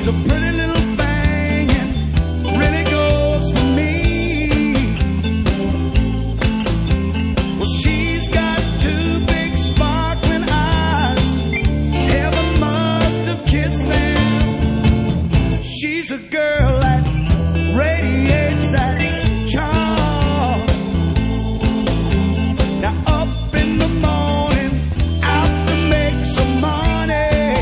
She's a pretty little thing and really goes for me. Well, she's got two big sparkling eyes. Heaven must have kissed them. She's a girl that radiates that charm. Now up in the morning, out to make some money.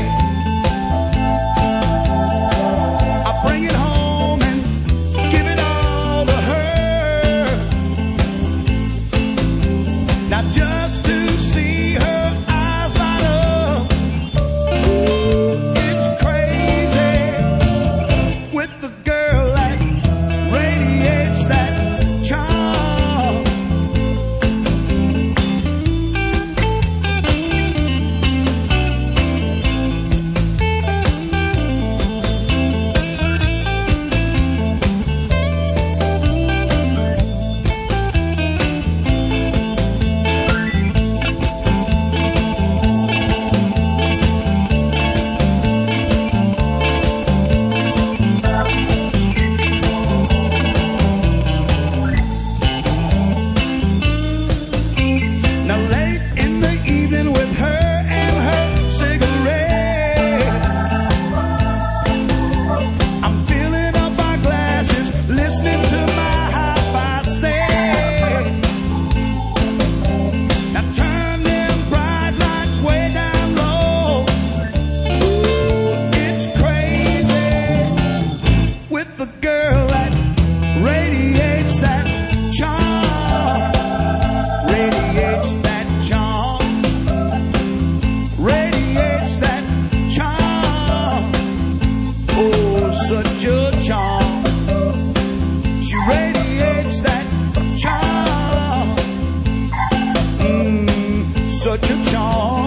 I bring it home and give it all to her. Now just to see her eyes light up, it's crazy with the girl that radiates that charm. Now late in the evening with her and her cigarettes, I'm filling up my glasses, listening to my hi-fi set. Now turn them bright lights way down low. It's crazy with the girl that radiates that charm. Radiates that charm. Radiates that charm. Oh, such a charm. She radiates that charm. Such a charm.